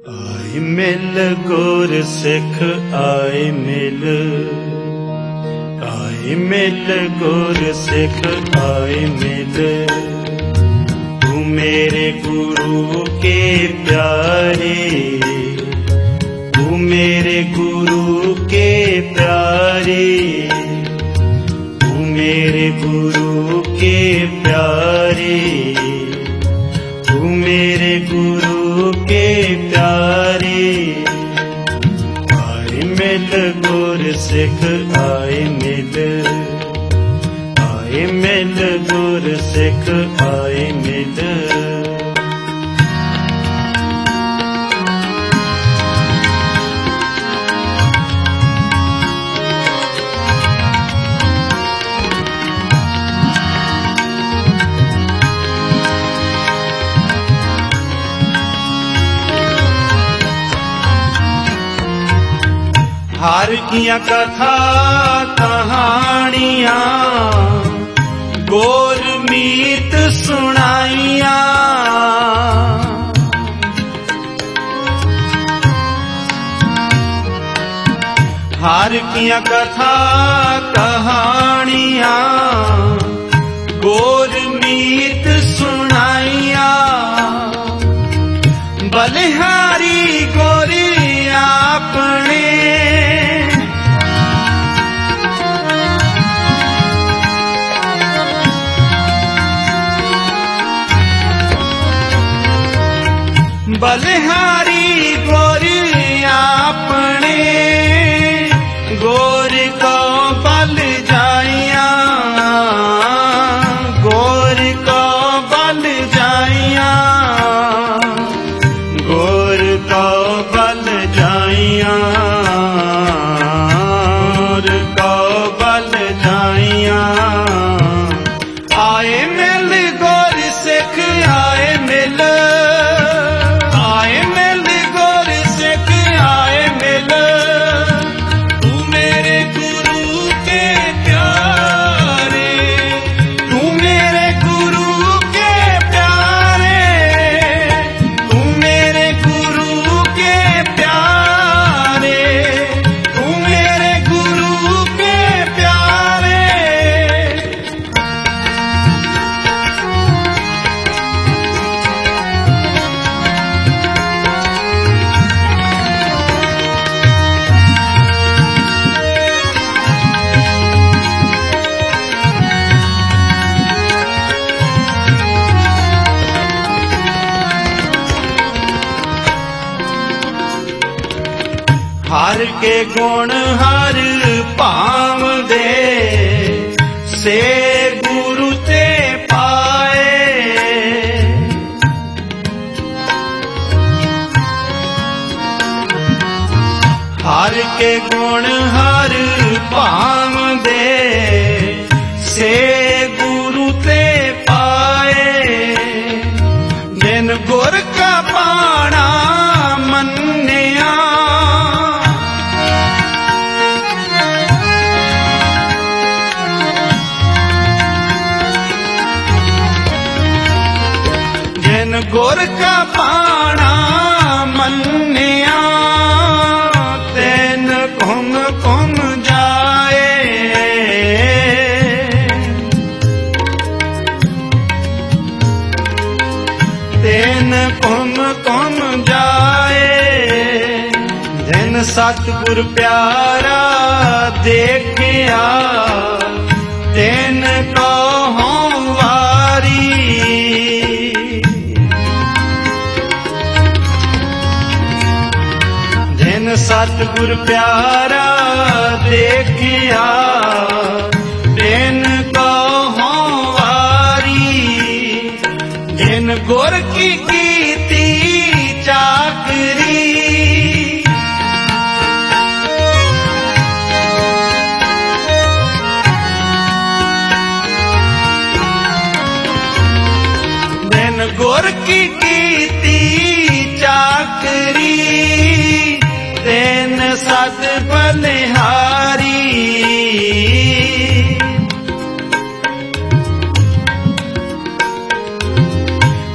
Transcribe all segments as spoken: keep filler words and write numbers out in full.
आए मिल गुर सिख आए मिल, आए मिल गुर सिख आए मिल। तू मेरे गुरु के प्यारे, तू मेरे गुरु के प्यारे, तू मेरे गुरु के प्यारे, तू मेरे गुरु के प्यारे। आए मिल गुर सिख आए मिल, आए मिल गुर सिख आए मिल। हार किया कथा कहानियां गोर मीत सुनाइया। हार किया कथा कहानियां गोर मीत सुनाइया। बलिहारी गोरी आपने बलिहारी गोरी आपने गोर को बल जाइया, गोर को बल जाइया, गोर को बल जाइया, गोर को बल जाइया। आए मिल गोर सिख आए मिल, हर के गुण हर पाव दे से गुरु ते पाए। हर के गुण हर पाव दे से गुरु ते पाए। जिन गुर का पाना मन्निया, गुर का पाना मन्निया। तेन घुम घुम जाए, तेन घुम घुम जाए। जिन सतगुर प्यारा देखिया, तेन को हों वारी। सतगुर प्यारा देखिया, तेन को हों वारी। जिन गुर की कीती चाकरी, जिन गुर की कीती चाकरी। तेन सत बलिहारी,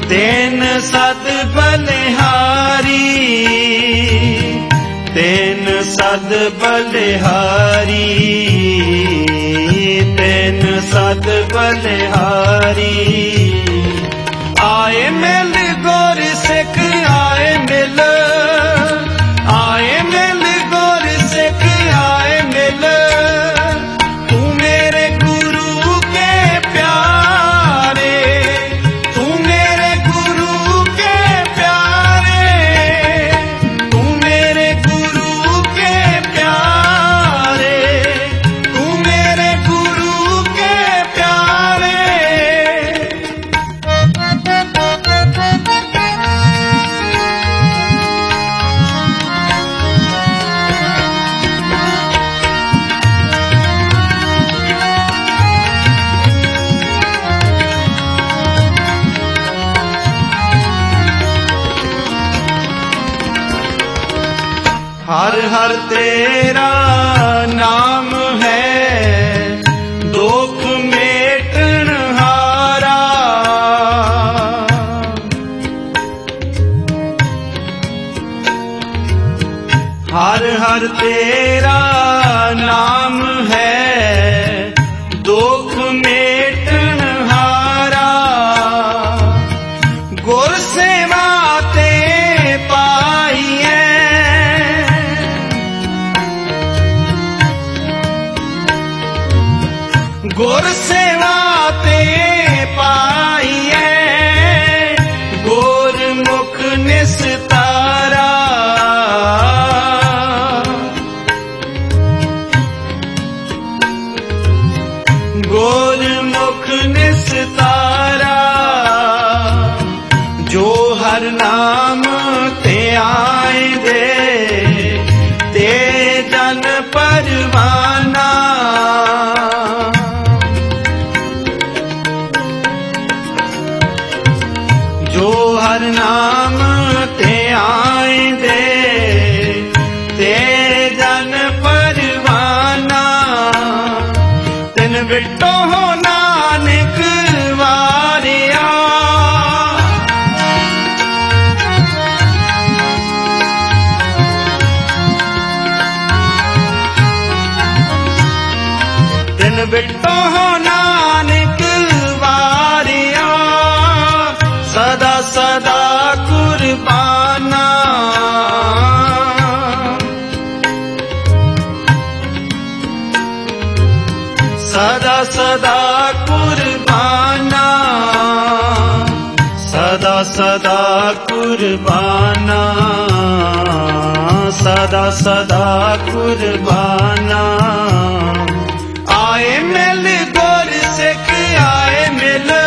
तेन सद बलिहारी, तेन सद बलिहारी, तेन सद बलिहारी। आए मिल गुर सिख आए मिल, आए मिल गुर सिख आए मिल। तू मेरे गुरु के प्यारे, तू मेरे गुरु के प्यारे, तू मेरे गुरु के प्यारे, तू मेरे गुरु के प्यारे। हर हर तेरा नाम है दुख मेटन हारा। हर हर तेरा नाम है दुख मेटन हारा। गुर सेवा ते पाई है, गुर सेवा ते पाई है। गुर मुख निस्तारा, गुर मुख निस्तारा। जो हर नाम ते आए दे, ते जन परवाना। जो हर नाम ते आए दे, ते जन परवाना। तिन विटो हो नानक वारिया, तिन विटो हो नानक वारिया। सदा सदा कुर्बाना, सदा सदा कुर्बाना, सदा सदा कुर्बाना, सदा सदा कुर्बाना। आए मिल गुर सिख आए मिल,